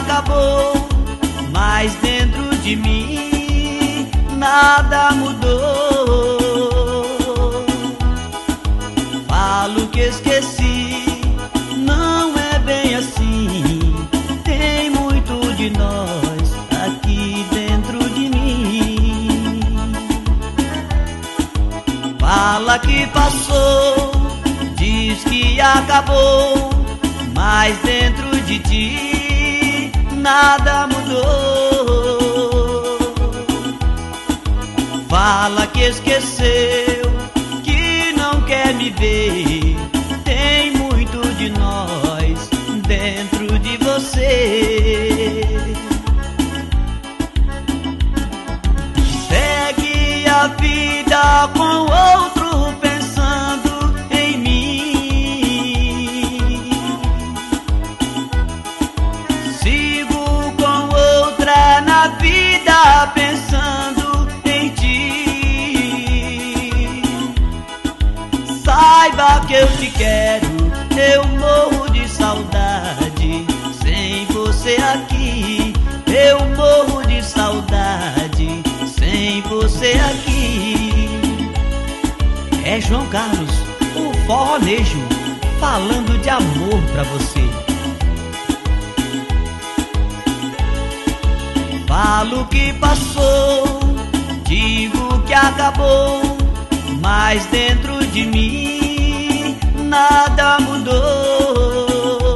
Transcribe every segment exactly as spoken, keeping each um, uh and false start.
acabou, mas dentro de mim nada mudou. Falo que esqueci, não é bem assim. Tem muito de nós aqui dentro de mim. Fala que passou, diz que acabou, mas dentro de ti nada mudou. Fala que esqueceu, que não quer me ver. Tem muito de nós dentro de você. Segue a vida com outro pensando em mim. Sigo com outra na vida pensando em ti. Saiba que eu te quero, eu morro de saudade. Sem você aqui, eu morro de saudade. Sem você aqui. É João Carlos, o forronejo, falando de amor pra você. Falo que passou, digo que acabou, mas dentro de mim nada mudou.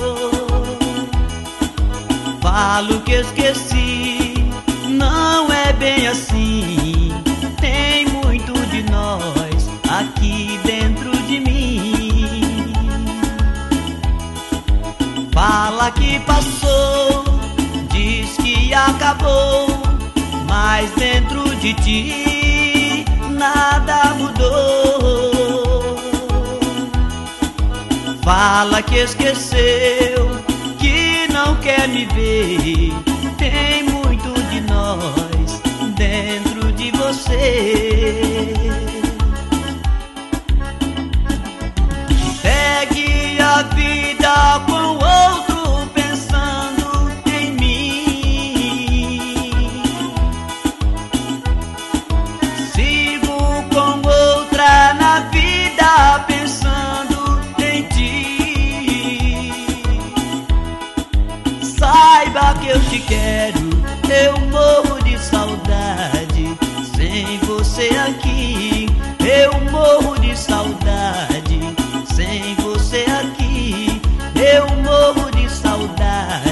Falo que esqueci, não é bem assim. Tem muito de nós aqui dentro de mim. Fala que passou, diz que acabou, mas dentro de ti nada mudou. Fala que esqueceu, que não quer me ver. Tem muito de nós dentro de você. Segue a vida com outro pensando em mim. Sigo com outra na vida pensando em ti. Saiba que eu te quero, eu morro de saudade. Sem você aqui, eu morro de saudade. Sem você aqui, eu morro de saudade.